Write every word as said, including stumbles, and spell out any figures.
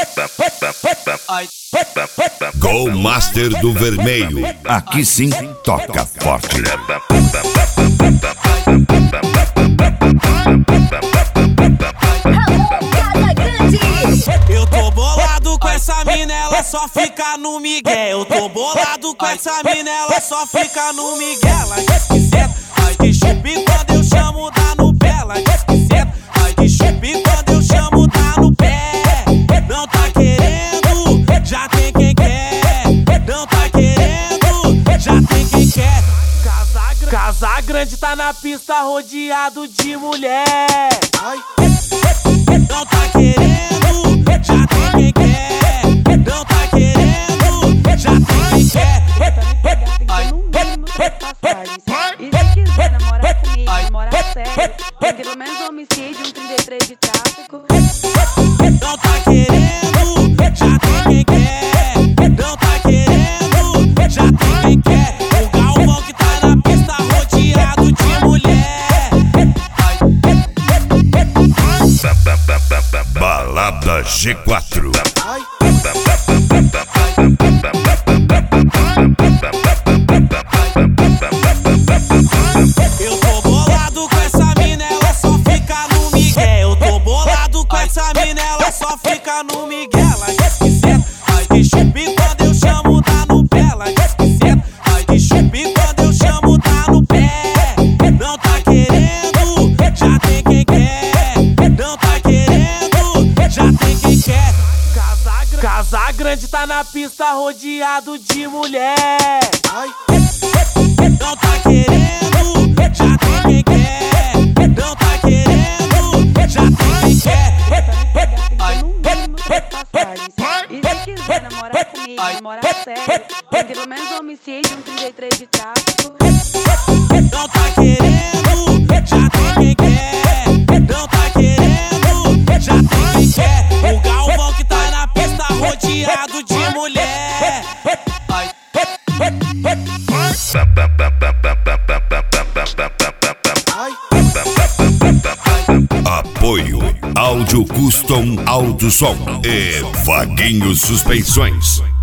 Go Master do Vermelho. Aqui sim toca forte. Eu tô bolado com essa mina, ela só fica no migué. Eu tô bolado com essa mina, ela só fica no migué. Ela diz que senta, ai que chupi quando eu chamo dá no pé. Ela diz que senta, ai que chupi quando eu chamo dá no pé. Não tá querendo, já tem quem quer. Não tá querendo, já tem quem quer. Casa, casa grande tá na pista rodeado de mulher. Ai. Não tá querendo, já tem quem quer. Não tá querendo, já tem quem quer. Ai. E se quiser namorar comigo, namorar sério, tem pelo menos um homicídio, um trinta e três de tráfico. Não tá querendo, já tem quem quer. Não tá querendo, já tem quem quer. O Galvão que tá na pista rodeado de mulher. Balada G quatro. Eu tô bolado com essa mina, ela só fica no migué. Eu tô bolado com essa mina, ela só fica no migué. Ela diz que senta, ai que chupi quando eu chamo dá no pé. Ela diz que senta, ai que chupi quando eu chamo dá no pé. Não tá querendo, já tem quem quer. Não tá querendo, já tem quem quer. Casa, casa grande tá na pista rodeado de mulher. Ai. Não tá querendo, já tem quem quer. Não tá querendo, já tem quem quer. Ai. E se quiser namorar comigo, namorar sério, tem pelo menos um homicídio, um trinta e três de tráfico. Não tá querendo, já tem quem quer. Não tá querendo, já tem quem quer. O Galvão que tá na pista rodeado de mulher. Ai. Apoio Áudio Custom Auto Som e Vaguinho Suspensões.